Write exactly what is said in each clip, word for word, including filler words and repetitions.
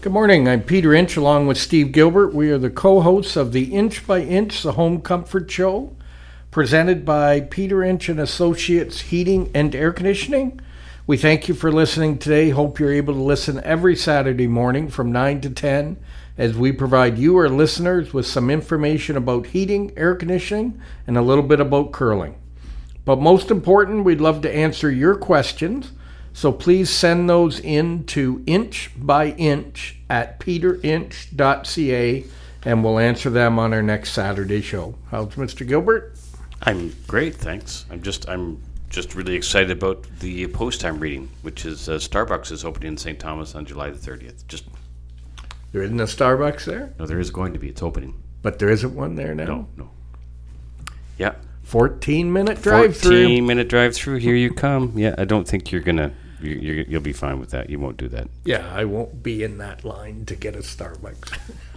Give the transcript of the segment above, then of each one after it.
Good morning. I'm Peter Inch along with Steve Gilbert. We are the co-hosts of the Inch by Inch, the Home Comfort Show, presented by Peter Inch and Associates Heating and Air Conditioning. We thank you for listening today. Hope you're able to listen every Saturday morning from nine to ten as we provide you, our listeners, with some information about heating, air conditioning, and a little bit about curling. But most important, we'd love to answer your questions. So please send those in to inch by inch at peter inch dot c a, and we'll answer them on our next Saturday show. How's Mister Gilbert? I'm great, thanks. I'm just I'm just really excited about the post I'm reading, which is uh, Starbucks is opening in Saint Thomas on July the thirtieth. Just there isn't a Starbucks there? No, there is going to be. It's opening. But there isn't one there now? No, no. Yeah. fourteen-minute drive-through. fourteen-minute drive-through. Here you come. Yeah, I don't think you're going to... You, you, you'll be fine with that. You won't do that. Yeah, I won't be in that line to get a Starbucks.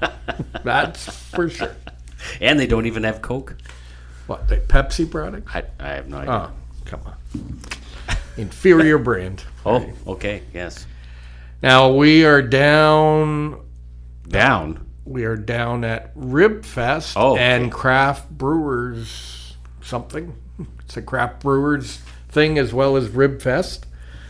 That's for sure. And they don't even have Coke. What, the Pepsi product? I, I have no idea. Oh, come on. Inferior brand. Oh, right. Okay, yes. Now, we are down... Down? We are down at Rib Fest oh, okay. and Craft Brewers something. It's a Craft Brewers thing as well as Rib Fest.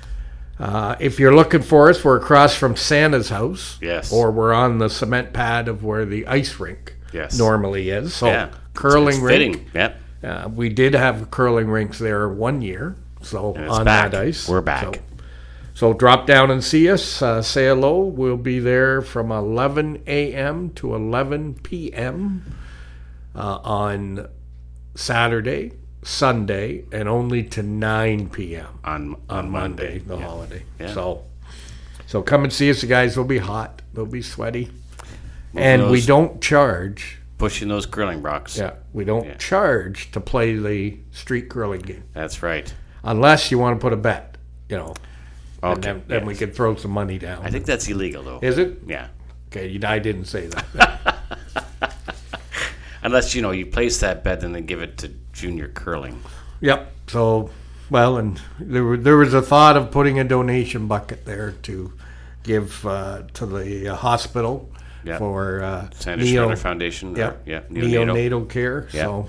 Uh, if you're looking for us, we're across from Santa's house. Yes. Or we're on the cement pad of where the ice rink yes. normally is. So yeah. curling it's, it's rink. Fitting. Yep. Uh, we did have curling rinks there one year. So on back. that ice. We're back. So, so drop down and see us. Uh, say hello. We'll be there from eleven a.m. to eleven p.m. Uh, on Saturday, Sunday, and only to nine p.m. on on, on Monday, Monday, the yeah. holiday. Yeah. So, so come and see us. The guys will be hot. They'll be sweaty, Moving and we those- don't charge. Pushing those curling rocks. Yeah, we don't Yeah. charge to play the street curling game That's right. unless you want to put a bet. You know, Okay. and then, then we yes. could throw some money down. I think that's illegal, though. Is it? Yeah. Okay, you- I didn't say that. Unless, you know, you place that bet and then give it to junior curling. Yep. So, well, and there were, there was a thought of putting a donation bucket there to give uh, to the uh, hospital Yep. for uh, Sandra neo, Schroeder Foundation. Or, yep, yeah. Neonatal. neonatal care. Yep. So,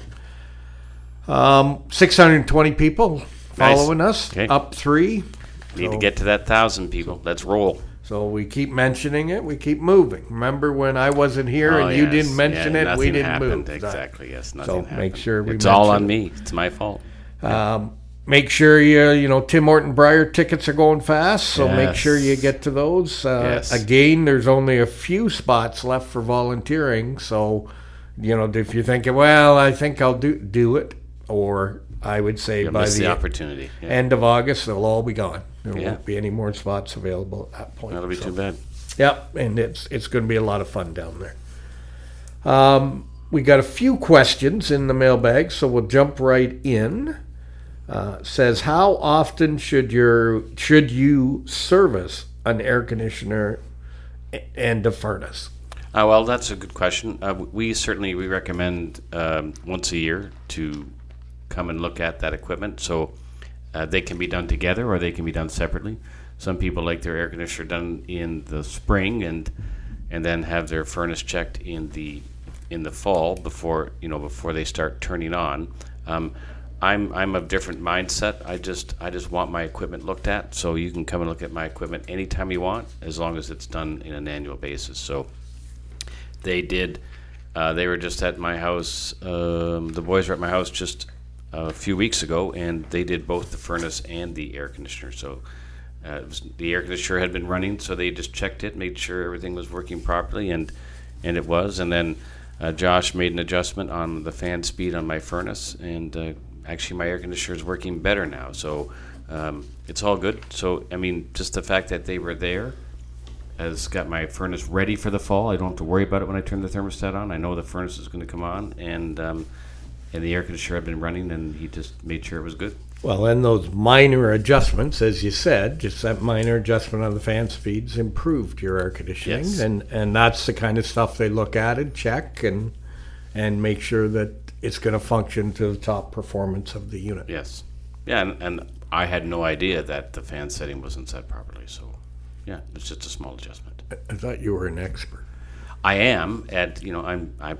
um, six hundred twenty people following us, Okay. up three. Need So- to get to that thousand people. Let's roll. So we keep mentioning it. We keep moving. Remember when I wasn't here Oh, and you yes. didn't mention Yeah, it? nothing We didn't happened. move. Exactly. Yes. Nothing So happened. make sure we It's all mention on it. me. It's my fault. Um, make sure you you know Tim Horton Brier tickets are going fast, so make Yes. sure you get to those. Uh, Yes. Again, there's only a few spots left for volunteering, so you know if you're thinking, well, I think I'll do do it, or I would say You'll by miss the, the opportunity. Yeah. end of August they'll all be gone. There Yeah. won't be any more spots available at that point. That'll be So, too bad. Yep, and it's it's going to be a lot of fun down there. Um, we got a few questions in the mailbag, so we'll jump right in. Uh, says, how often should your should you service an air conditioner and a furnace? Uh, well, that's a good question. Uh, we certainly we recommend um, once a year to come and look at that equipment. So uh, they can be done together or they can be done separately. Some people like their air conditioner done in the spring and and then have their furnace checked in the in the fall before you know before they start turning on. Um, I'm I'm of different mindset. I just I just want my equipment looked at. So you can come and look at my equipment anytime you want, as long as it's done in an annual basis. So they did. Uh, they were just at my house. Um, the boys were at my house just a few weeks ago, and they did both the furnace and the air conditioner. So uh, it was, the air conditioner had been running, so they just checked it, made sure everything was working properly, and and it was. And then uh, Josh made an adjustment on the fan speed on my furnace, and uh, actually my air conditioner is working better now. So um, it's all good. So I mean, just the fact that they were there has got my furnace ready for the fall. I don't have to worry about it when I turn the thermostat on. I know the furnace is going to come on, and um, and the air conditioner had been running, and he just made sure it was good. Well, and those minor adjustments, as you said, just that minor adjustment on the fan speeds improved your air conditioning, Yes. and and that's the kind of stuff they look at and check and and make sure that it's going to function to the top performance of the unit. Yes. Yeah, and, and I had no idea that the fan setting wasn't set properly. So, yeah, it's just a small adjustment. I thought you were an expert. I am at, you know, I'm, I'm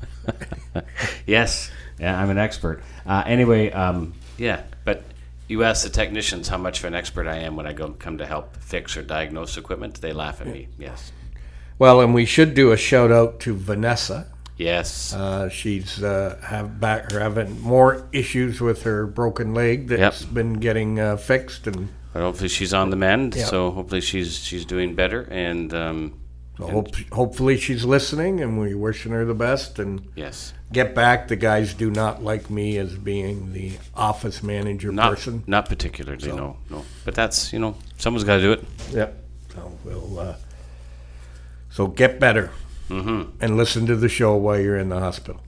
yes, yeah, I'm an expert. Uh, anyway, um, yeah, but you ask the technicians how much of an expert I am when I go come to help fix or diagnose equipment. They laugh at me. Yes. Well, and we should do a shout out to Vanessa. Yes. Uh, she's uh, have back her having more issues with her broken leg that's Yep. been getting uh, fixed, and But hopefully she's on the mend. Yep. So hopefully she's she's doing better. And um, so and- hope, hopefully she's listening, and we're wishing her the best. And yes. get back. The guys do not like me as being the office manager Not person. not particularly. So- No, no. But that's, you know, someone's got to do it. Yep. So we'll. Uh, so get better Mm-hmm. and listen to the show while you're in the hospital.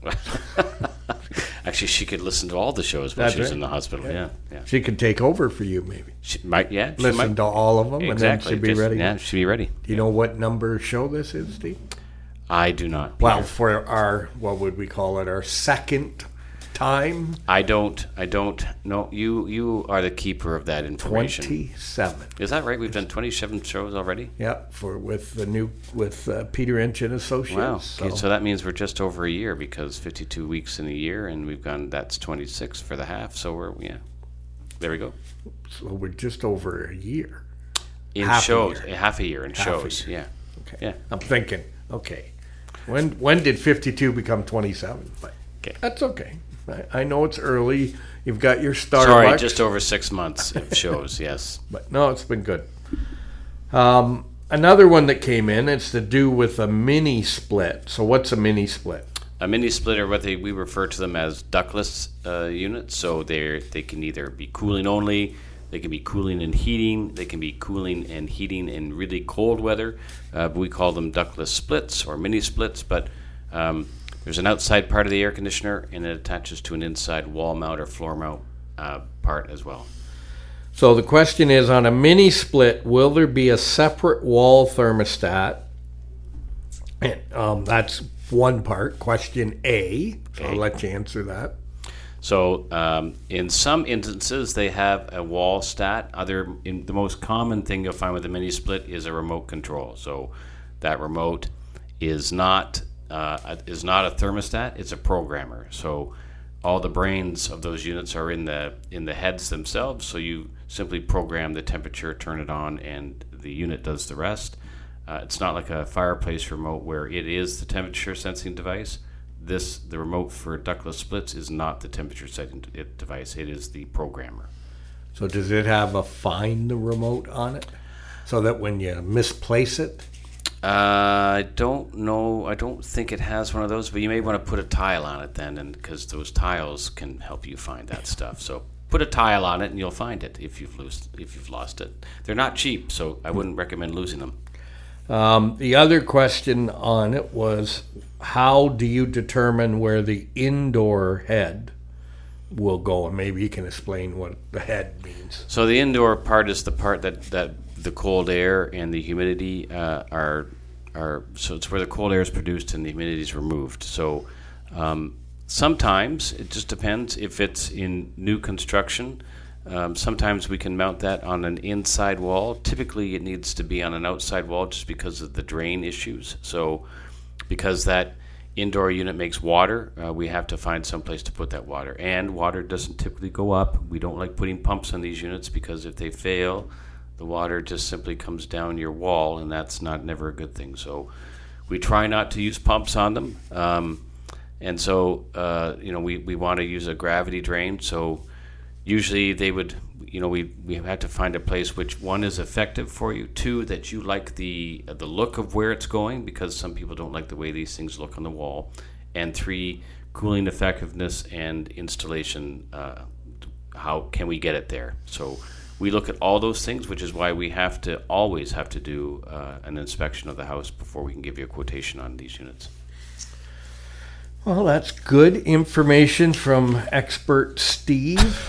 Actually, she could listen to all the shows while That's she's right. in the hospital. Yeah, yeah. She could take over for you, maybe. She might. Yeah. She Listen might. to all of them, Exactly. and then she'd be Just- ready. Yeah, she'd be ready. Do you know what number show this is, Steve? I do not. Well, Peter. for our, what would we call it, our second time, I don't. I don't. No, you. You are the keeper of that information. twenty-seven. Is that right? We've done twenty-seven shows already. Yep, for with the new with uh, Peter Inch and Associates. Wow. So, Okay, so that means we're just over a year because fifty-two weeks in a year, and we've gone. That's twenty-six for the half. So we're yeah. There we go. so we're just over a year. In Half a shows, year. a half a year in Half a shows. year. Yeah. Okay. Yeah. I'm thinking. Okay. When when did fifty-two become twenty-seven? But Okay. that's okay. I, I know it's early. You've got your Starbucks. Sorry, just over six months of shows. Yes. But no, it's been good. Um, another one that came in, it's to do with a mini split. So what's a mini split? A mini splitter, what they, we refer to them as ductless uh, units. So they they can either be cooling only, they can be cooling and heating, they can be cooling and heating in really cold weather. Uh, but we call them ductless splits or mini splits. But um, there's an outside part of the air conditioner, and it attaches to an inside wall mount or floor mount uh, part as well. So the question is, on a mini split, will there be a separate wall thermostat? And, um, that's one part. Question A. So I'll Okay. let you answer that. So um, in some instances, they have a wall stat. Other, in the most common thing you'll find with a mini split is a remote control. So that remote is not uh, is not a thermostat; it's a programmer. So all the brains of those units are in the in the heads themselves. So you simply program the temperature, turn it on, and the unit does the rest. Uh, it's not like a fireplace remote where it is the temperature sensing device. This the remote for ductless splits is not the temperature setting it device. It is the programmer. So does it have a find the remote on it? So that when you misplace it, Uh, I don't know. I don't think it has one of those, but you may want to put a tile on it then, and because those tiles can help you find that stuff. So put a tile on it, and you'll find it if you've lost if you've lost it. They're not cheap, so I wouldn't recommend losing them. Um, the other question on it was, how do you determine where the indoor head will go? And maybe you can explain what the head means. So the indoor part is the part that, that the cold air and the humidity uh, are are. So it's where the cold air is produced and the humidity is removed. So um, sometimes it just depends if it's in new construction. Um, sometimes we can mount that on an inside wall. Typically, it needs to be on an outside wall just because of the drain issues. So, because that indoor unit makes water, uh, we have to find some place to put that water. And water doesn't typically go up. We don't like putting pumps on these units because if they fail, the water just simply comes down your wall, and that's not never a good thing. So, we try not to use pumps on them. Um, and so, uh, you know, we, we want to use a gravity drain. So, usually they would, you know, we, we have to find a place which, one, is effective for you, two, that you like the the look of where it's going, because some people don't like the way these things look on the wall, and three, cooling effectiveness and installation, uh, how can we get it there? So we look at all those things, which is why we have to always have to do uh, an inspection of the house before we can give you a quotation on these units. Well, that's good information from expert Steve.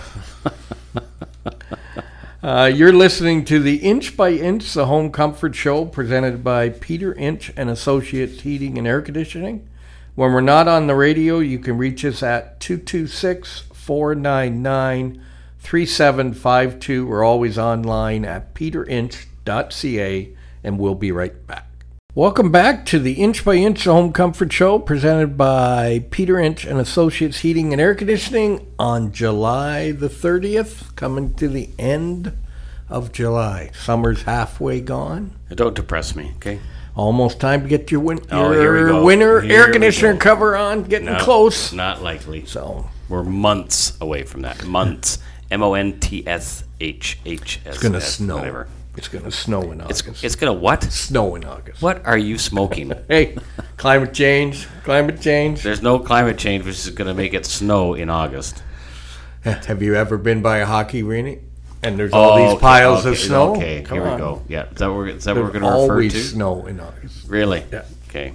uh, you're listening to the Inch by Inch, the Home Comfort Show, presented by Peter Inch and Associates Heating and Air Conditioning. When we're not on the radio, you can reach us at two two six, four nine nine, three seven five two. We're always online at peter inch dot c a, and we'll be right back. Welcome back to the Inch by Inch Home Comfort Show, presented by Peter Inch and Associates Heating and Air Conditioning on July the thirtieth, coming to the end of July. Summer's halfway gone. Don't depress me, okay? Almost time to get your, win- Oh, your here we go. winter Here air we conditioner go. cover on, getting No, close. Not likely. So We're months away from that. Months. M O N T S H H S. it's going to snow. Whatever. It's going to snow in It's, August. it's going to what? snow in August. What are you smoking? Hey, climate change, climate change. There's no climate change which is going to make it snow in August. Have you ever been by a hockey arena? And there's all Oh, these okay, piles okay, of snow? Okay, Come here on. we go. Yeah, is that what we're, is that what There's we're going to refer always to? snow in August. Really? Yeah. Okay.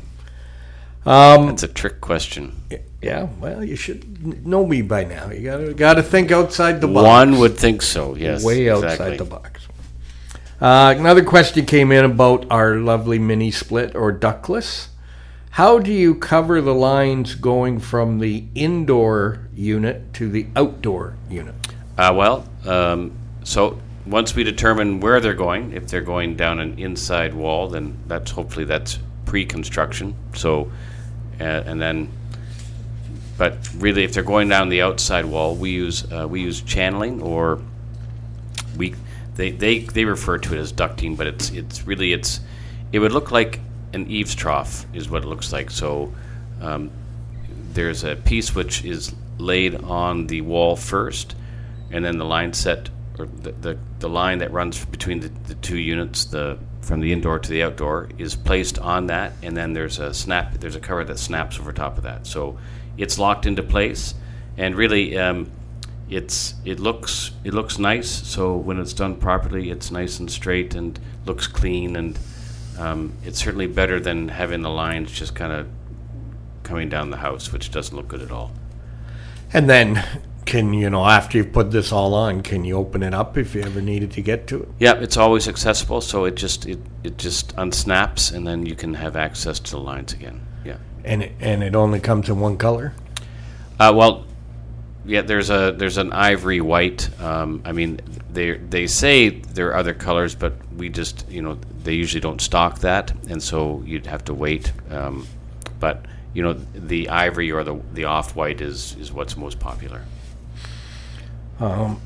Um, That's a trick question. yeah, well, you should n- know me by now. You gotta gotta think outside the box. One would think so, yes. way outside exactly. the box. Uh, another question came in about our lovely mini split or ductless. How do you cover the lines going from the indoor unit to the outdoor unit? Uh, well, um, so once we determine where they're going, if they're going down an inside wall, then that's hopefully that's pre-construction. So, uh, and then, but really, if they're going down the outside wall, we use uh, we use channeling, or we they, they they refer to it as ducting, but it's it's really it's it would look like an eaves trough is what it looks like. So um, there's a piece which is laid on the wall first, and then the line set, or the, the, the line that runs between the, the two units, the from the indoor to the outdoor, is placed on that, and then there's a snap, there's a cover that snaps over top of that. So it's locked into place, and really um, it's it looks it looks nice. So when it's done properly, it's nice and straight and looks clean, and um, it's certainly better than having the lines just kind of coming down the house, which doesn't look good at all. And then, can you know, after you've put this all on, can you open it up if you ever needed to get to it? Yeah, it's always accessible, so it just it, it just unsnaps, and then you can have access to the lines again. Yeah. And it, and it only comes in one color? Uh, well, yeah. There's a there's an ivory white. Um, I mean, they they say there are other colors, but we just you know they usually don't stock that, and so you'd have to wait. Um, but you know, the ivory or the the off white is is what's most popular. Um,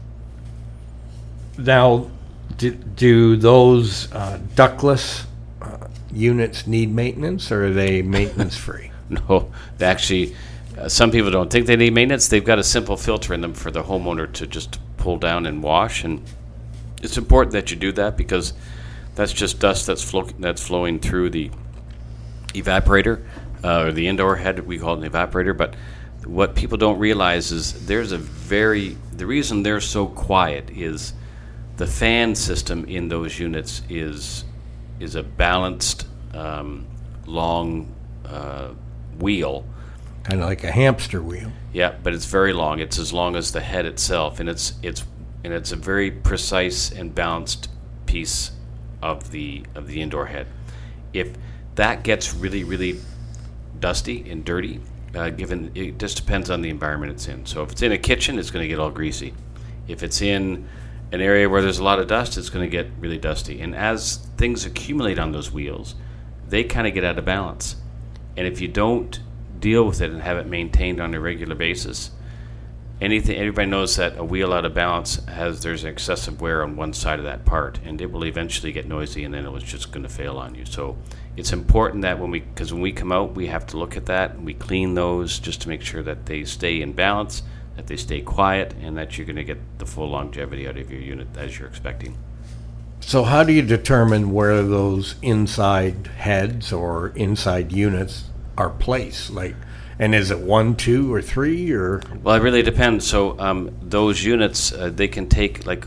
now, do, do those uh, ductless uh, units need maintenance, or are they maintenance free? No, they actually, uh, some people don't think they need maintenance. They've got a simple filter in them for the homeowner to just pull down and wash, and it's important that you do that because that's just dust that's flow, that's flowing through the evaporator uh, or the indoor head. We call it an evaporator, but what people don't realize is there's a very the reason they're so quiet is the fan system in those units is is a balanced um, long uh, wheel. Kind of like a hamster wheel. Yeah, but it's very long. It's as long as the head itself, and it's it's and it's a very precise and balanced piece of the of the indoor head. If that gets really really dusty and dirty, uh, given it just depends on the environment it's in. So if it's in a kitchen, it's going to get all greasy. If it's in an area where there's a lot of dust, it's going to get really dusty. And as things accumulate on those wheels, they kind of get out of balance. And if you don't deal with it and have it maintained on a regular basis, anything everybody knows that a wheel out of balance has there's excessive wear on one side of that part, and it will eventually get noisy, and then it was just going to fail on you. So it's important that when we because when we come out, we have to look at that and we clean those just to make sure that they stay in balance, that they stay quiet, and that you're going to get the full longevity out of your unit as you're expecting. So how do you determine where those inside heads or inside units are placed? Like, and is it one, two, or three, or? Well, it really depends. So um, those units, uh, they can take like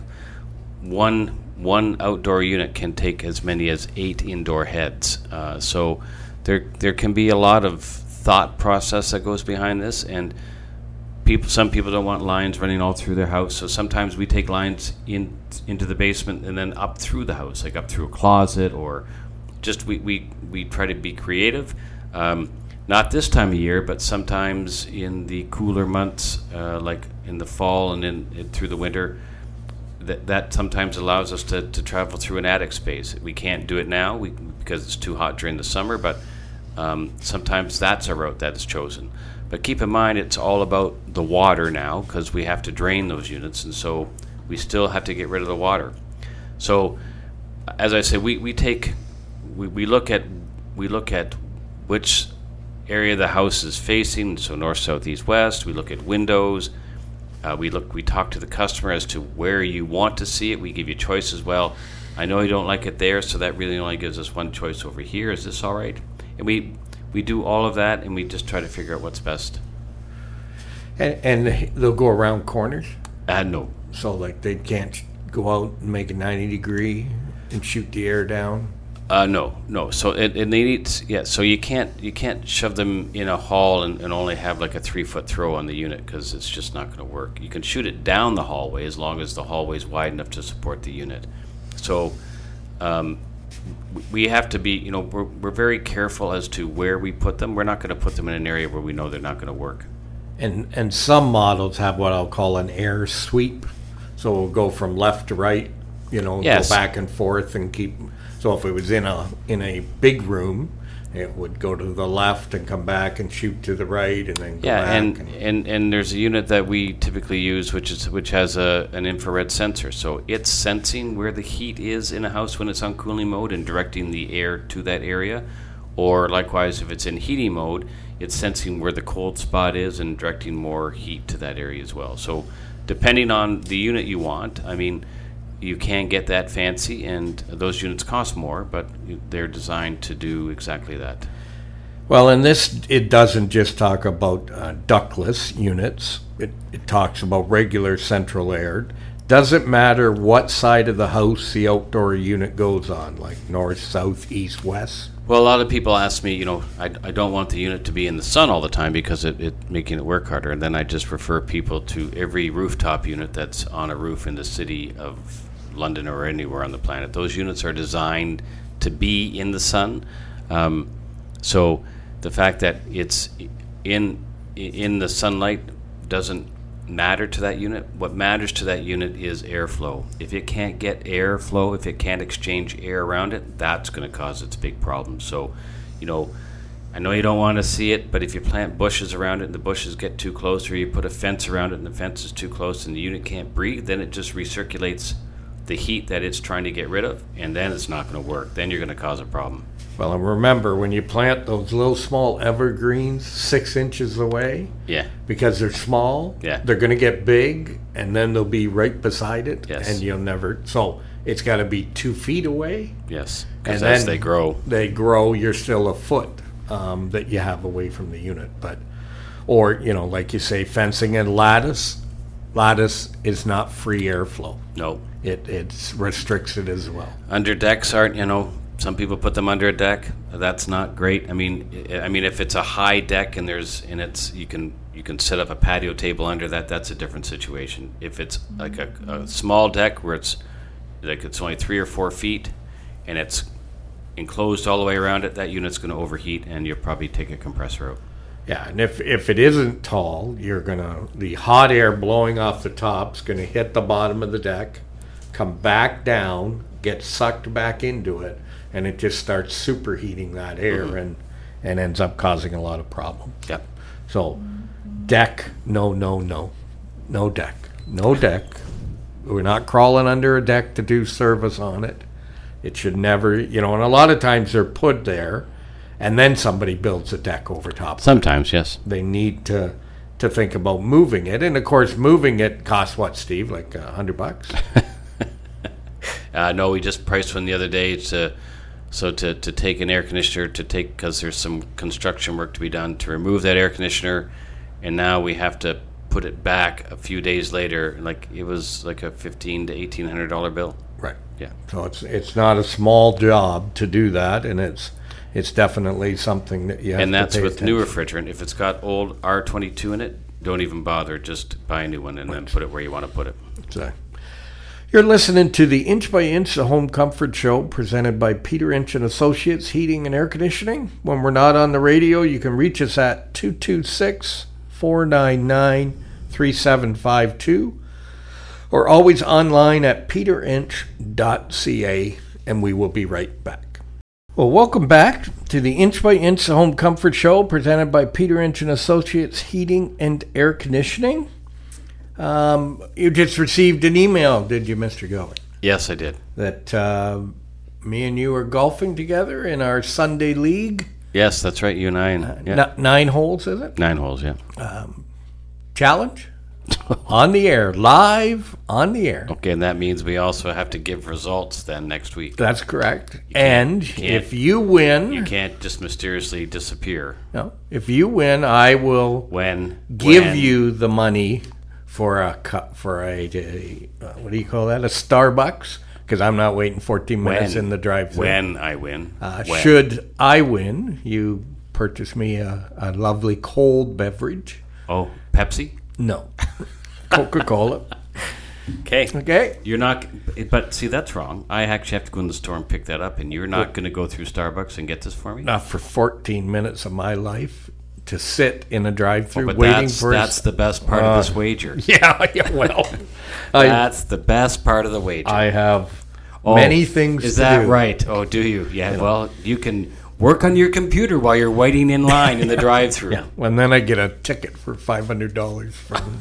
one one outdoor unit can take as many as eight indoor heads. Uh, so there there can be a lot of thought process that goes behind this, and people some people don't want lines running all through their house. So sometimes we take lines in into the basement and then up through the house, like up through a closet, or just we we, we try to be creative. Um, Not this time of year, but sometimes in the cooler months, uh, like in the fall and in, in through the winter, that that sometimes allows us to, to travel through an attic space. We can't do it now we, because it's too hot during the summer, but um, sometimes that's a route that is chosen. But keep in mind, it's all about the water now, because we have to drain those units, and so we still have to get rid of the water. So, as I say, we, we take we, we look at we look at which area the house is facing, so north, south, east, west. We look at windows. Uh, we look. We talk to the customer as to where you want to see it. We give you choice as well. I know you don't like it there, so that really only gives us one choice over here. Is this all right? And we we do all of that, and we just try to figure out what's best. And, and they'll go around corners? Uh, no. So, like, they can't go out and make a ninety degree and shoot the air down? Uh, no, no. So it, it needs, yeah. So you can't you can't shove them in a hall and, and only have like a three foot throw on the unit, because it's just not going to work. You can shoot it down the hallway as long as the hallway is wide enough to support the unit. So um, we have to be, you know, we're we're very careful as to where we put them. We're not going to put them in an area where we know they're not going to work. And and some models have what I'll call an air sweep, so it'll go from left to right, you know, Yes. go back and forth and keep. So if it was in a in a big room, it would go to the left and come back and shoot to the right and then go Yeah, back. and, and and there's a unit that we typically use, which is which has a an infrared sensor. So it's sensing where the heat is in a house when it's on cooling mode and directing the air to that area. Or likewise, if it's in heating mode, it's sensing where the cold spot is and directing more heat to that area as well. So depending on the unit you want, I mean, you can get that fancy, and those units cost more, but they're designed to do exactly that. Well, in this, it doesn't just talk about uh, ductless units. It, it talks about regular central air. Doesn't matter what side of the house the outdoor unit goes on, like north, south, east, west. Well, a lot of people ask me, you know, I, I don't want the unit to be in the sun all the time because it, it making it work harder. And then I just refer people to every rooftop unit that's on a roof in the city of London or anywhere on the planet. Those units are designed to be in the sun. Um, so the fact that it's in in the sunlight doesn't matter to that unit. What matters to that unit is airflow. If it can't get airflow, if it can't exchange air around it, that's going to cause its big problems. So, you know, I know you don't want to see it, but if you plant bushes around it and the bushes get too close, or you put a fence around it and the fence is too close and the unit can't breathe, then it just recirculates the heat that it's trying to get rid of, and then it's not going to work. Then you're going to cause a problem. Well, and remember, when you plant those little small evergreens six inches away, Yeah. because they're small, Yeah. they're going to get big, and then they'll be right beside it, Yes. and you'll never. So it's got to be two feet away, Yes. and Because then as they grow. they grow. You're still a foot um, that you have away from the unit, but or you know, like you say, fencing and lattice. Lattice is not free airflow. No. It it restricts it as well. Under decks aren't, you know, some people put them under a deck. That's not great. I mean, I mean, if it's a high deck and there's and it's you can you can set up a patio table under that. That's a different situation. If it's like a, a small deck where it's like it's only three or four feet and it's enclosed all the way around it, that unit's going to overheat and you'll probably take a compressor out. Yeah, and if if it isn't tall, you're gonna the hot air blowing off the top's gonna hit the bottom of the deck, come back down, get sucked back into it, and it just starts superheating that air Mhm. and and ends up causing a lot of problems. Yep. So, deck, no, no, no, no deck, no deck. We're not crawling under a deck to do service on it. It should never, you know. And a lot of times they're put there, and then somebody builds a deck over top. Sometimes, yes. They need to to think about moving it, and of course, moving it costs what, Steve? Like a hundred bucks. Uh, no, we just priced one the other day to so to, to take an air conditioner to take because there's some construction work to be done to remove that air conditioner, and now we have to put it back a few days later. Like it was like a fifteen to eighteen hundred dollar bill. Right. Yeah. So it's it's not a small job to do that, and it's it's definitely something that you have And to that's pay with new attention. refrigerant. If it's got old R twenty-two in it, don't even bother. Just buy a new one and then put it where you want to put it. So, you're listening to the Inch by Inch, the Home Comfort Show, presented by Peter Inch and Associates Heating and Air Conditioning. When we're not on the radio, you can reach us at two two six, four nine nine, three seven five two or always online at peter inch dot c a, and we will be right back. Well, welcome back to the Inch by Inch the Home Comfort Show, presented by Peter Inch and Associates Heating and Air Conditioning. Um, you just received an email, did you, Mister Gilbert? Yes, I did. That uh, me and you are golfing together in our Sunday league. Yes, that's right. You and I. And, Uh, yeah. n- nine holes, is it? Nine holes, yeah. Challenge? On the air, live on the air. Okay, and that means we also have to give results then next week. That's correct. And can't- if you win, You can't just mysteriously disappear. no, if you win, I will When? give when, you the money for a cup for a, a uh, what do you call that? A Starbucks, because I'm not waiting fourteen minutes when, in the drive-thru. When I win. Uh, when. should I win, you purchase me a, a lovely cold beverage. Oh, Pepsi? No, Coca-Cola. Okay. Okay. You're not, but see, that's wrong. I actually have to go in the store and pick that up, and you're not going to go through Starbucks and get this for me? Not for fourteen minutes of my life to sit in a drive-thru But waiting that's, for. that's the best part of this wager. yeah, yeah. Well, I That's the best part of the wager. I have Oh, many things. Is to that do. right? Oh, do you? Yeah. Well, you can work on your computer while you're waiting in line in the drive-thru. Yeah. Well, and then I get a ticket for five hundred dollars from.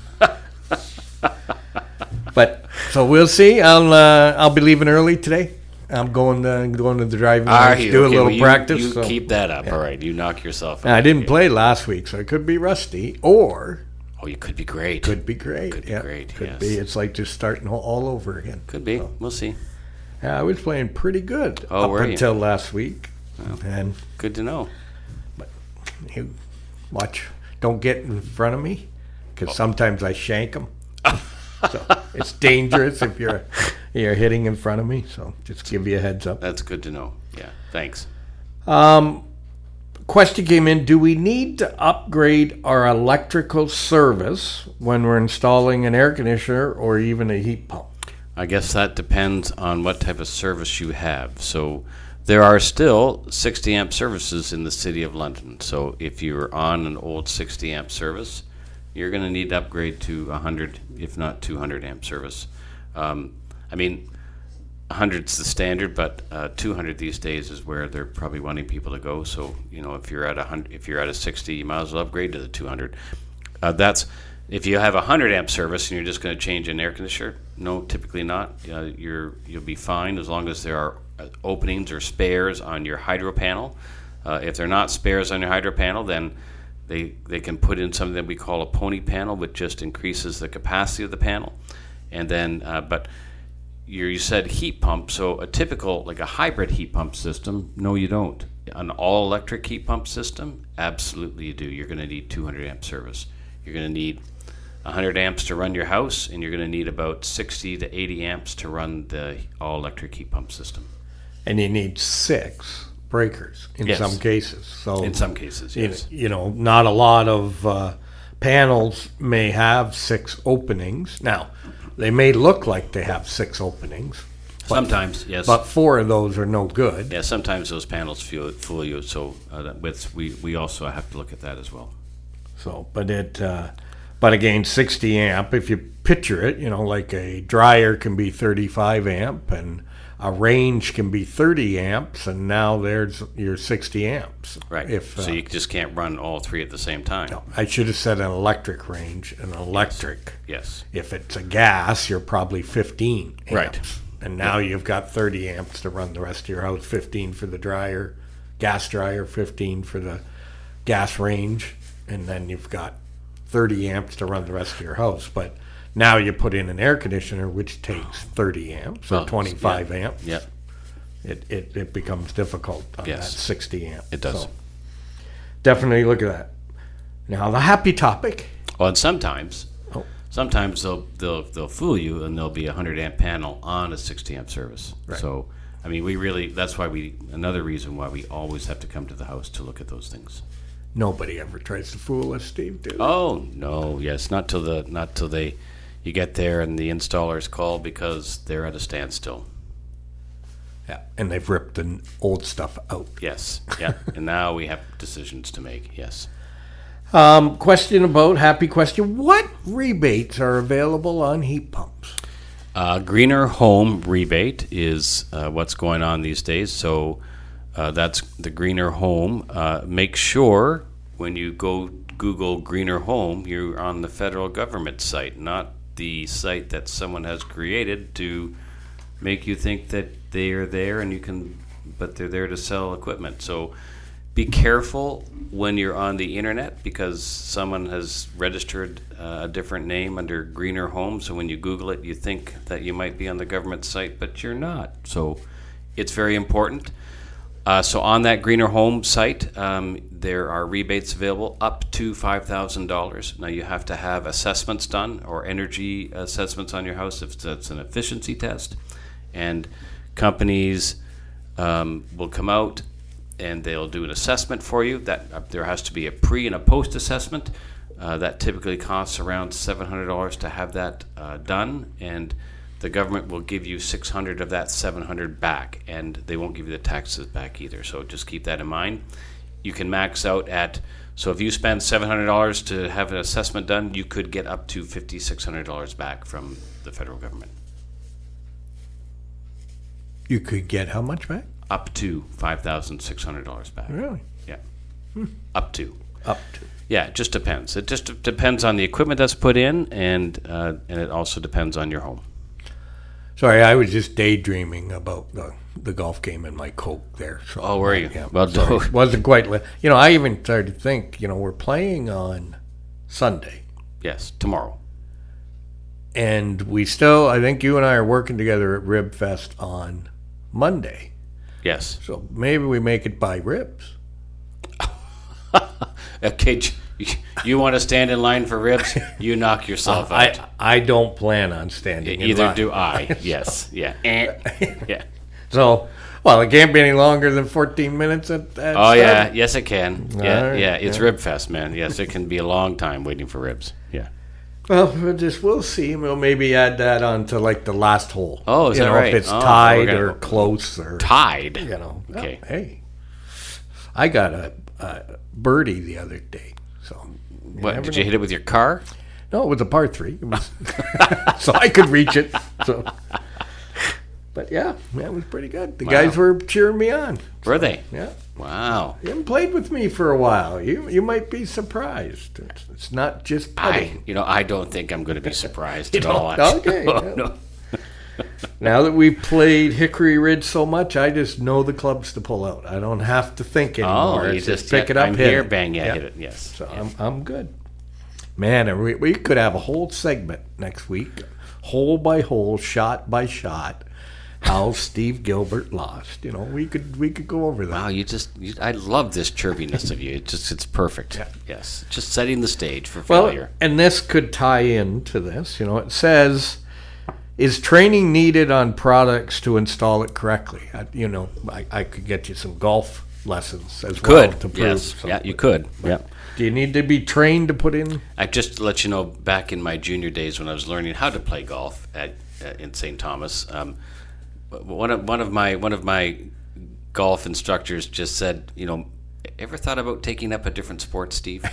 But so we'll see. I'll uh, I'll be leaving early today. I'm going to going to the driving Are range, you? do a Okay, little well, you- practice. You, so. keep that up. All right. You knock yourself out. And I didn't Okay. play last week, so I could be rusty, or Oh, you could be great. could be great. Could be yeah, great, Could yes. be. It's like just starting all- all over again. Could be. We'll see. Yeah, I was playing pretty good Oh, up were you? until last week, and Good to know. you watch. Don't get in front of me, because Oh. sometimes I shank them. So it's dangerous if you're you're hitting in front of me. So just give you a heads up. That's good to know. Yeah. Thanks. Um, question came in: do we need to upgrade our electrical service when we're installing an air conditioner or even a heat pump? I guess that depends on what type of service you have. So there are still sixty amp services in the city of London. So if you're on an old sixty amp service, you're going to need to upgrade to one hundred, if not two hundred amp service. Um, I mean, one hundred's the standard, but uh, two hundred these days is where they're probably wanting people to go. So you know, if you're at a hundred, if you're at a sixty, you might as well upgrade to the two hundred. Uh, that's if you have a one hundred amp service and you're just going to change an air conditioner. No, typically not. Uh, you're you'll be fine as long as there are uh, openings or spares on your hydro panel. Uh, if they're not spares on your hydro panel, then they they can put in something that we call a pony panel, which just increases the capacity of the panel. And then, uh, but you you said heat pump, so a typical, like a hybrid heat pump system, no, you don't. An all-electric heat pump system, absolutely you do. You're going to need two hundred amp service. You're going to need one hundred amps to run your house, and you're going to need about sixty to eighty amps to run the all-electric heat pump system. And you need six breakers in Yes. some cases. So In some cases, you- yes. you know, not a lot of uh, panels may have six openings. Now, they may look like they have six openings, Sometimes, yes. but four of those are no good. Yeah, sometimes those panels fool, fool you, so uh, that, with, we, we also have to look at that as well. So, but it, uh, but again, sixty amp. If you picture it, you know, like a dryer can be thirty-five amp, and a range can be thirty amps, and now there's your sixty amps. Right. If so uh, you just can't run all three at the same time. no, I should have said an electric range. An electric. Yes. If it's a gas, you're probably fifteen amps. Right. And now you've got thirty amps to run the rest of your house. fifteen for the dryer, gas dryer. fifteen for the gas range, and then you've got thirty amps to run the rest of your house. But now you put in an air conditioner, which takes thirty amps or Well, twenty-five yeah. amps. Yeah, It, it it becomes difficult on Yes. that sixty amp. it does. So definitely look at that. Now the happy topic. Well, and sometimes, Oh. sometimes they'll they'll they'll fool you, and there'll be a hundred amp panel on a sixty amp service. Right. So, I mean, we really that's why we another reason why we always have to come to the house to look at those things. Nobody ever tries to fool us, Steve, do they? Oh no, yes, not till the not till they you get there and the installers call because they're at a standstill. Yeah, and they've ripped the old stuff out. Yes, yeah, and now we have decisions to make. Yes. Um, question about, happy question. What rebates are available on heat pumps? Uh, Greener Home rebate is uh, what's going on these days. So Uh, that's the Greener Home. Uh, make sure when you go Google Greener Home, you're on the federal government site, not the site that someone has created to make you think that they are there and you can, but they're there to sell equipment. So be careful when you're on the internet because someone has registered uh, a different name under Greener Home. So when you Google it, you think that you might be on the government site, but you're not. So it's very important. Uh, so on that Greener Home site, um, there are rebates available up to five thousand dollars. Now you have to have assessments done or energy assessments on your house if that's an efficiency test. And companies um, will come out and they'll do an assessment for you. That uh, there has to be a pre and a post assessment. Uh, that typically costs around seven hundred dollars to have that uh, done. And the government will give you six hundred dollars of that seven hundred dollars back, and they won't give you the taxes back either. So just keep that in mind. You can max out at, so if you spend seven hundred dollars to have an assessment done, you could get up to five thousand six hundred dollars back from the federal government. You could get how much back? Up to five thousand six hundred dollars back. Really? Yeah. Hmm. Up to. Up to. Yeah, it just depends. It just depends on the equipment that's put in, and uh, and it also depends on your home. Sorry, I was just daydreaming about the, the golf game and my Coke there. So, oh, were you? Yeah, well, so it wasn't quite. Li- you know, I even started to think. You know, we're playing on Sunday. Yes, tomorrow. And we still, I think you and I are working together at Rib Fest on Monday. Yes. So maybe we make it by ribs. Okay, you want to stand in line for ribs? You knock yourself uh, out. I, I don't plan on standing in Either line. do I. Yes. Yeah. Yeah. So, well, it can't be any longer than fourteen minutes at, at Oh, seven. yeah. Yes, it can. Yeah, right, yeah. It's yeah. Rib Fest, man. Yes, it can be a long time waiting for ribs. Yeah. Well, we'll just we'll see. We'll maybe add that on to like the last hole. Oh, is you that know, right? If it's Oh, tied we're gonna- or close or Tied. you know. Okay. Oh, hey, I got a, a birdie the other day. So you What, never did you know. hit it with your car? No, it was a par three. It was so I could reach it. So, but yeah, that was pretty good. The Wow. guys were cheering me on. Were they? Yeah. Wow. You haven't played with me for a while. You you might be surprised. It's, it's not just I, putting. you know, I don't think I'm going to be surprised You at all. don't? actually. Okay, Oh, yeah. no. Now that we've played Hickory Ridge so much, I just know the clubs to pull out. I don't have to think anymore. Oh, you It's just pick yeah, it up, I'm hit here, it. bang, yeah, Yeah. hit it. Yes. So Yeah. I'm I'm good. Man, and we, we could have a whole segment next week, hole by hole, shot by shot, how Steve Gilbert lost. You know, we could we could go over that. Wow, you just, you, I love this chirpiness of you. It just, it's perfect. Yeah. Yes. Just setting the stage for Well, failure. and this could tie into this. You know, it says, is training needed on products to install it correctly? I, you know, I, I could get you some golf lessons as well Could. to prove. Yes. something. Yeah, you could. Yeah. Do you need to be trained to put in? I just to let you know, back in my junior days when I was learning how to play golf at uh, in Saint Thomas, um, one of one of my one of my golf instructors just said, you know, ever thought about taking up a different sport, Steve?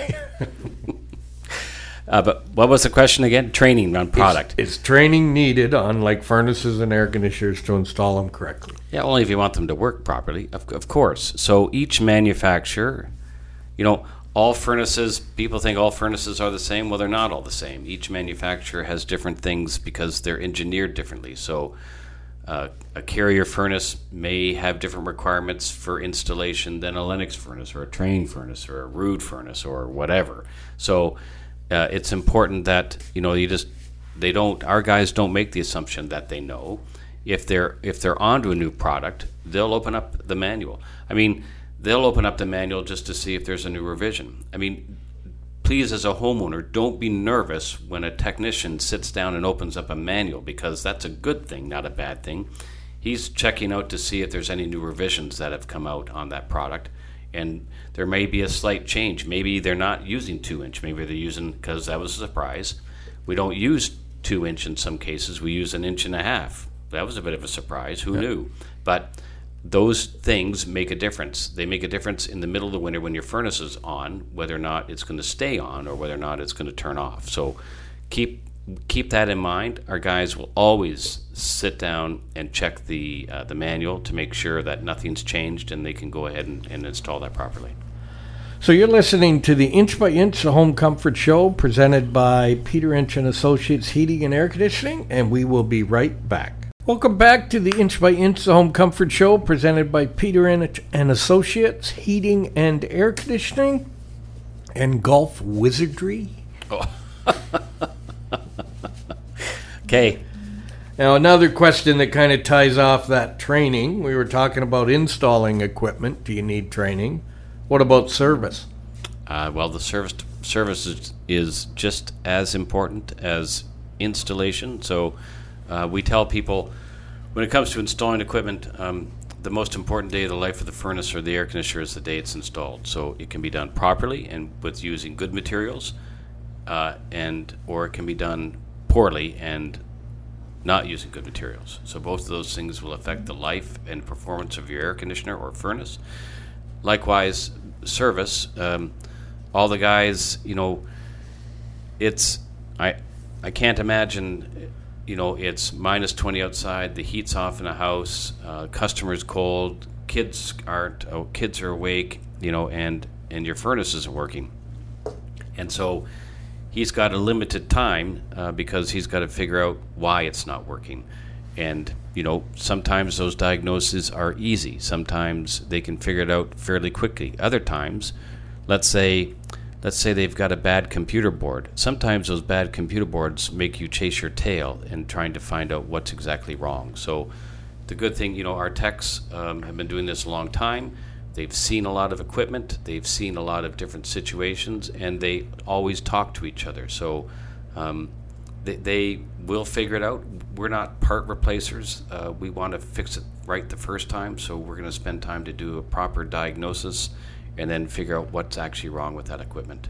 uh, but what was the question again? Training on product. Is, is training needed on like furnaces and air conditioners to install them correctly? Yeah, only if you want them to work properly, of, of course. So each manufacturer, you know, all furnaces, people think all furnaces are the same. Well, they're not all the same. Each manufacturer has different things because they're engineered differently. So uh, a Carrier furnace may have different requirements for installation than a Lennox furnace or a Trane furnace or a Rude furnace or whatever. So uh, it's important that, you know, you just, they don't, our guys don't make the assumption that they know. If they're, if they're onto a new product, they'll open up the manual. I mean, they'll open up the manual just to see if there's a new revision. I mean, please, as a homeowner, don't be nervous when a technician sits down and opens up a manual, because that's a good thing, not a bad thing. He's checking out to see if there's any new revisions that have come out on that product. And there may be a slight change. Maybe they're not using two inch. Maybe they're using, because that was a surprise. We don't use two inch in some cases. We use an inch and a half. That was a bit of a surprise. Who Yeah. knew? But those things make a difference. They make a difference in the middle of the winter when your furnace is on, whether or not it's going to stay on or whether or not it's going to turn off. So keep keep that in mind. Our guys will always sit down and check the uh, the manual to make sure that nothing's changed, and they can go ahead and, and install that properly. So you're listening to the Inch by Inch, the Home Comfort Show, presented by Peter Inch and Associates Heating and Air Conditioning, and we will be right back. Welcome back to the Inch by Inch, the Home Comfort Show, presented by Peter Inch and Associates Heating and Air Conditioning and Golf Wizardry. Oh. Okay. Now, another question that kind of ties off that training. We were talking about installing equipment. Do you need training? What about service? Uh, well, the service service is, is just as important as installation. So uh, we tell people when it comes to installing equipment, um, the most important day of the life of the furnace or the air conditioner is the day it's installed. So it can be done properly and with using good materials, uh, and or it can be done poorly and not using good materials. So both of those things will affect the life and performance of your air conditioner or furnace. Likewise, service. Um, all the guys, you know, it's I I can't imagine, you know, it's minus twenty outside, the heat's off in a house, uh, customers cold, kids aren't, oh, kids are awake, you know, and and your furnace isn't working, and so he's got a limited time uh, because he's got to figure out why it's not working. And, you know, sometimes those diagnoses are easy. Sometimes they can figure it out fairly quickly. Other times, let's say let's say they've got a bad computer board. Sometimes those bad computer boards make you chase your tail in trying to find out what's exactly wrong. So the good thing, you know, our techs um, have been doing this a long time. They've seen a lot of equipment. They've seen a lot of different situations, and they always talk to each other. So um, they, they will figure it out. We're not part replacers. Uh, we want to fix it right the first time, so we're going to spend time to do a proper diagnosis and then figure out what's actually wrong with that equipment.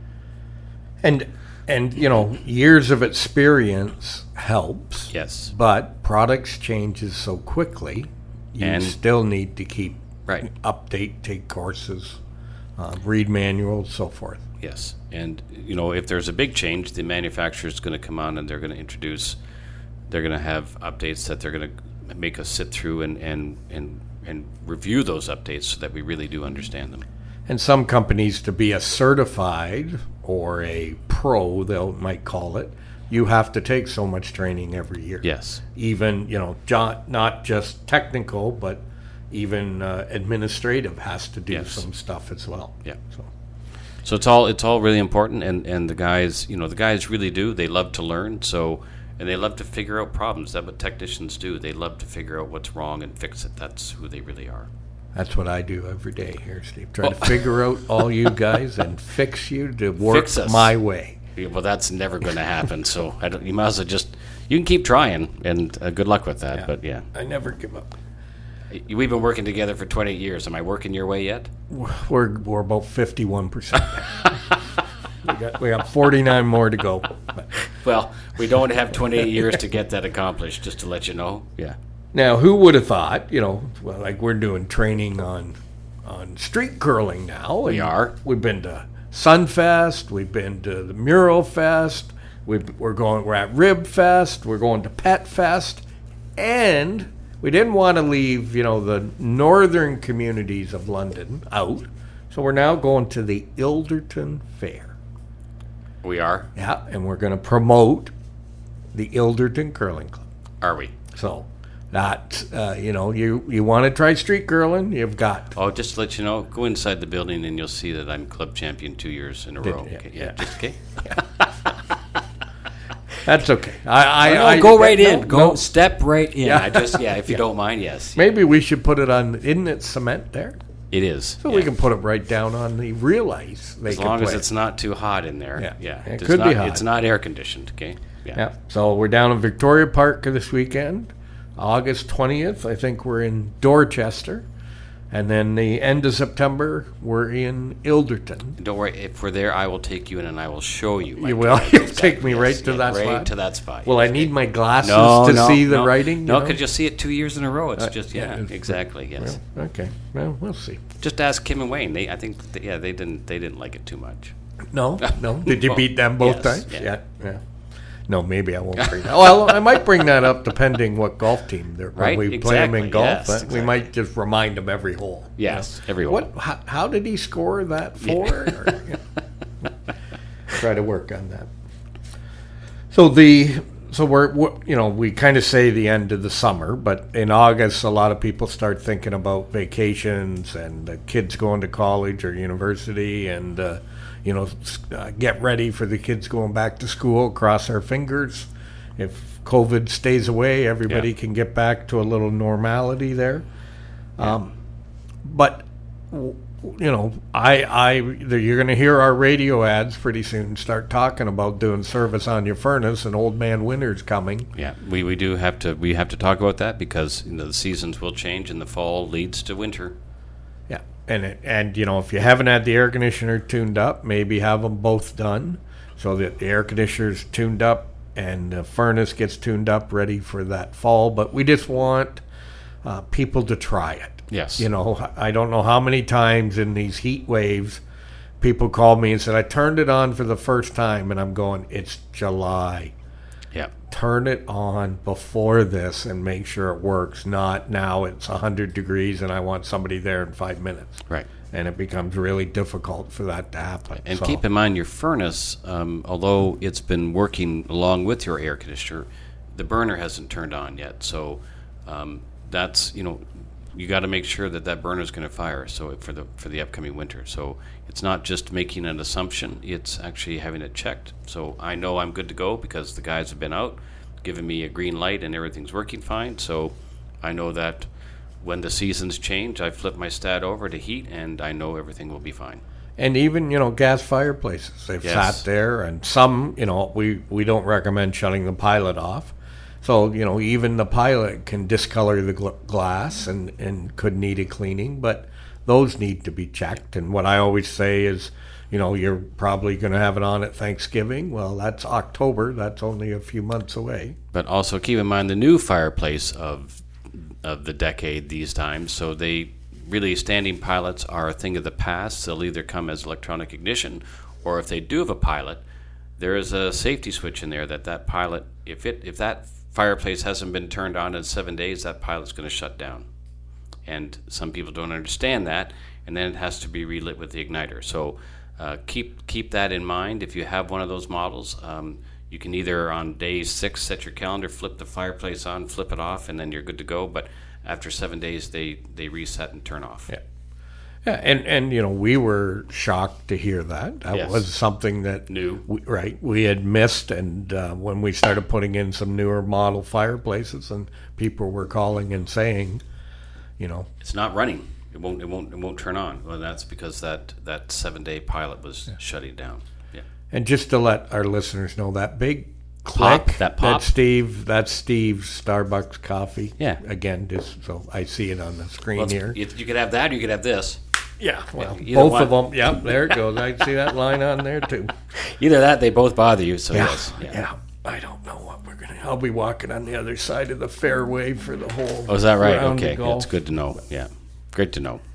And, and you know, years of experience helps. Yes. But products changes so quickly, you And- still need to keep Right. update, take courses, uh, read manuals, so forth. Yes. And, you know, if there's a big change, the manufacturer is going to come on and they're going to introduce, they're going to have updates that they're going to make us sit through and, and, and, and review those updates so that we really do understand them. And some companies, to be a certified or a pro, they might call it, you have to take so much training every year. Yes. Even, you know, jo- not just technical, but even uh, administrative has to do Yes. some stuff as well. Yeah. So. So it's all it's all really important, and, and the guys, you know, the guys really do. They love to learn, so and they love to figure out problems. That's what technicians do. They love to figure out what's wrong and fix it. That's who they really are. That's what I do every day here, Steve. Try to figure out all you guys and fix you to work Fix us. my way. Yeah, well, that's never going to happen. So I don't, you might as well just you can keep trying, and uh, good luck with that. Yeah. But yeah, I never give up. we've been working together for twenty years. Am I working your way yet? We're we're about fifty-one percent. we got we got forty-nine more to go. But Well, we don't have twenty-eight years to get that accomplished. Just to let you know. Yeah. now, who would have thought? You know, well, like we're doing training on on street curling now. We and are. We've been to Sunfest. We've been to the Mural Fest. We've, we're going. We're at Rib Fest. We're going to Pet Fest, and we didn't want to leave, you know, the northern communities of London out, so we're now going to the Ilderton Fair. We are. Yeah, and we're going to promote the Ilderton Curling Club. Are we? So that, uh, you know, you, you want to try street curling, you've got. Oh, just to let you know, go inside the building and you'll see that I'm club champion two years in a Did- row. yeah, Okay, yeah. just okay. That's okay. I, I, No, I go right no, in. Go no. step right in. Yeah, I just yeah, if you don't mind, yes, Maybe we should put it on, isn't it cement there? it is. So yeah. we can put it right down on the real ice. They as can long as play. it's not too hot in there. Yeah. Yeah, It It's could be not, hot. It's not air conditioned. Okay. Yeah. Yeah. So we're down in Victoria Park this weekend. August twentieth, I think we're in Dorchester. And then the end of September, we're in Ilderton. Don't worry. If we're there, I will take you in and I will show you. my You will? drive. You'll Exactly, take me yes, right to yeah, that right spot? to that spot. Well, I yes. need my glasses no, to no, see the no. writing. you No, know? because you'll see it two years in a row. It's Uh, just yeah, yeah. exactly. Yes. Well, okay. Well, we'll see. Just ask Kim and Wayne. They, I think, that, yeah, they didn't, they didn't like it too much. No, no. Did you Well, beat them both yes, times? yeah. Yeah, yeah. No, maybe I won't bring that. Well, I might bring that up depending what golf team they're Right, when we play them exactly, in golf. yes, uh, exactly. We might just remind them every hole. Yes, every hole. What? How, how did he score that for? Or, you know, try to work on that. So the so we're, we're you know we kind of say the end of the summer, but in August a lot of people start thinking about vacations and the kids going to college or university, and uh, you know uh, get ready for the kids going back to school. Cross our fingers. If COVID stays away, everybody Yeah. can get back to a little normality there. Yeah. Um, but w- you know, I, I, you're going to hear our radio ads pretty soon start talking about doing service on your furnace, and Old Man Winter's coming. Yeah, we, we do have to we have to talk about that because you know, the seasons will change and the fall leads to winter. Yeah, and it, and you know, if you haven't had the air conditioner tuned up, maybe have them both done so that the air conditioner's tuned up and the furnace gets tuned up, ready for that fall. But we just want uh, people to try it. Yes. You know, I don't know how many times in these heat waves people called me and said, I turned it on for the first time, and I'm going, it's July. Yeah. Turn it on before this and make sure it works, not now it's one hundred degrees and I want somebody there in five minutes. Right. And it becomes really difficult for that to happen. And So- keep in mind your furnace, um, although it's been working along with your air conditioner, the burner hasn't turned on yet. So um, that's, you know, you got to make sure that that burner is going to fire. So for the for the upcoming winter, so it's not just making an assumption; it's actually having it checked. So I know I'm good to go because the guys have been out, giving me a green light, and everything's working fine. So I know that when the seasons change, I flip my stat over to heat, and I know everything will be fine. And even, you know, gas fireplaces, they've Yes. sat there, and some, you know, we, we don't recommend shutting the pilot off. So, you know, even the pilot can discolor the gl- glass and, and could need a cleaning, but those need to be checked. And what I always say is, you know, you're probably going to have it on at Thanksgiving. Well, that's October. That's only a few months away. But also keep in mind the new fireplace of of the decade these times. So they really standing pilots are a thing of the past. They'll either come as electronic ignition, or if they do have a pilot, there is a safety switch in there that that pilot, if it if that fireplace hasn't been turned on in seven days, that pilot's going to shut down. And some people don't understand that, and then it has to be relit with the igniter. So uh, keep keep that in mind. If you have one of those models, um, you can either on day six set your calendar, flip the fireplace on, flip it off, and then you're good to go. But after seven days, they, they reset and turn off. Yeah. Yeah, and, and you know, we were shocked to hear that. That Yes. was something that New. we, right, we had missed, and uh, when we started putting in some newer model fireplaces, and people were calling and saying, you know, It's not running. It won't it won't it won't turn on. Well, that's because that, that seven day pilot was shutting down. Yeah. and just to let our listeners know, that big click, Pop, that pop. that's Steve, that's Steve's Starbucks coffee. Yeah. Again, just so I see it on the screen Well, here. it's- you, you could have that, or you could have this. Yeah, well, either both one. of them. Yep, there it goes. I see that line on there too. Either that, they both bother you. So Yeah, yes. yeah. I don't know what we're gonna. I'll be walking on the other side of the fairway for the whole. Oh, is that right? round of Okay, golf. that's good to know. Yeah, great to know.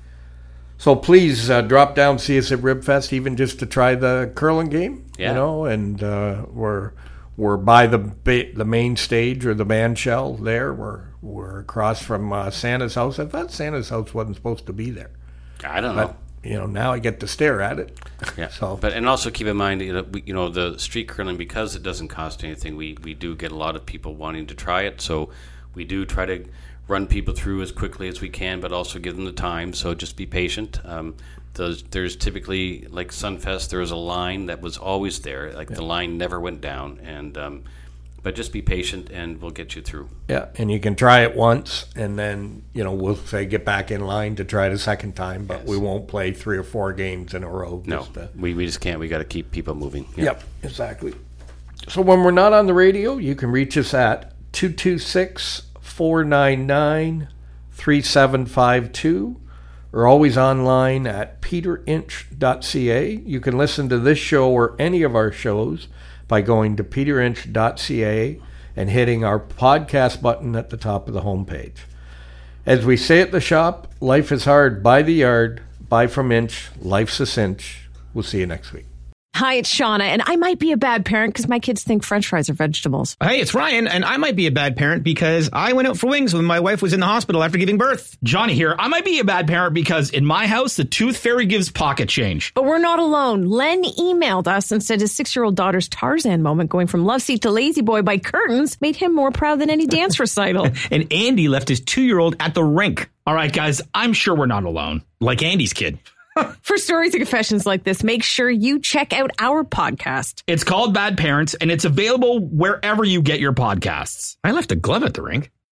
So please uh, drop down, see us at Ribfest, even just to try the curling game. Yeah. You know, and uh, we're we're by the ba- the main stage or the band shell there. We're we're across from uh, Santa's house. I thought Santa's house wasn't supposed to be there, I don't know. but you know now I get to stare at it. Yeah. So But and also keep in mind, you know, we, you know, the street curling, because it doesn't cost anything. We we do get a lot of people wanting to try it, so we do try to run people through as quickly as we can, but also give them the time. So just be patient. Um, those, there's typically, like Sunfest, there was a line that was always there. Like the line never went down, and um, but just be patient, and we'll get you through. yeah, and you can try it once, and then you know we'll say get back in line to try it a second time, but Yes. we won't play three or four games in a row. No, just to- we, we just can't. We got to keep people moving. Yeah. Yep, exactly. So when we're not on the radio, you can reach us at two two six, four nine nine, three seven five two or always online at peter inch dot c a. You can listen to this show or any of our shows by going to peter inch dot c a and hitting our podcast button at the top of the homepage. As we say at the shop, life is hard by the yard, buy from Inch, life's a cinch. We'll see you next week. Hi, it's Shauna, and I might be a bad parent because my kids think French fries are vegetables. Hey, it's Ryan, and I might be a bad parent because I went out for wings when my wife was in the hospital after giving birth. Johnny here. I might be a bad parent because in my house, the tooth fairy gives pocket change. But we're not alone. Len emailed us and said his six-year-old daughter's Tarzan moment going from love seat to lazy boy by curtains made him more proud than any dance recital. And Andy left his two-year-old at the rink. All right, guys, I'm sure we're not alone. Like Andy's kid. For stories and confessions like this, make sure you check out our podcast. It's called Bad Parents, and it's available wherever you get your podcasts. I left a glove at the rink.